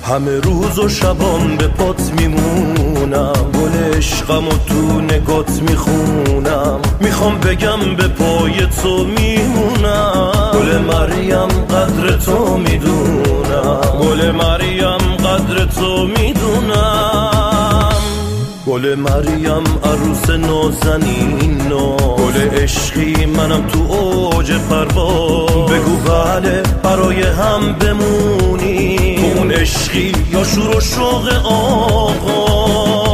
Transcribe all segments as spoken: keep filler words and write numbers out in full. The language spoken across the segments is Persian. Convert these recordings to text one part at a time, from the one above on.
همه روز و شبام به پات میمونم، گل عشقم و تو نگات میخونم. میخوام بگم به پای تو میمونم، گل مریم قدر تو میدونم، گل مریم قدر تو میدونم. گل مریم عروس نازنینم، گل عشقی منم تو اوج پرواز. بگو بله برای هم بمونی، اون عشقی یا شور و شوق آغاز.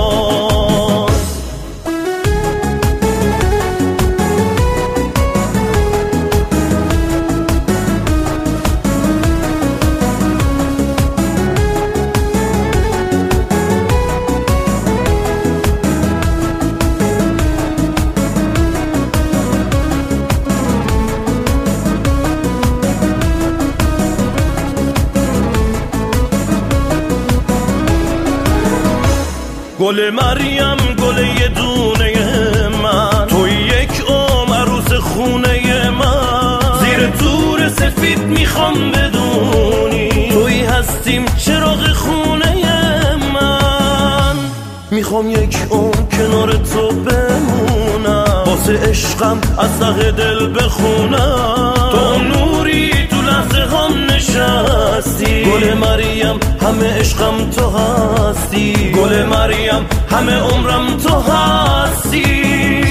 گل مریم گل یه دونه من، توی یک عمر عروس خونه من. زیر تور سفید میخوام بدونی، توی هستیم چراغ خونه من. میخوام یک عمر کنار تو بمونم، واسه عشقم از ته دل بخونم. تو نوری تو لحظه هم نشستی، گل مریم همه عشقم تو هستی، گل مریم همه عمرم تو هستی.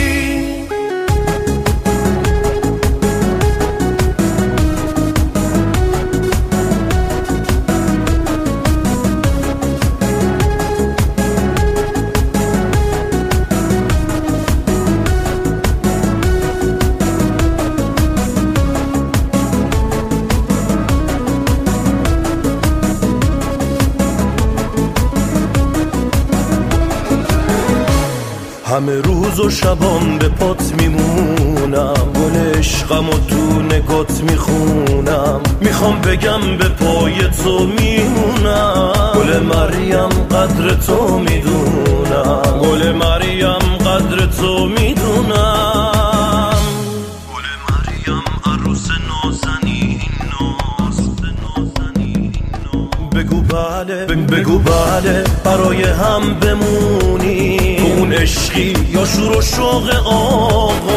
همه روز و شبام به پات میمونم، گل عشقم و تو نگات میخونم. میخوام بگم به پای تو میمونم، گل مریم قدر تو میدونم، گل مریم قدر تو میدونم. گل مریم عروس نازنینم، بگو بله بگو بله برای هم بمونی، اون عشقی یا شور و شوق آغاز.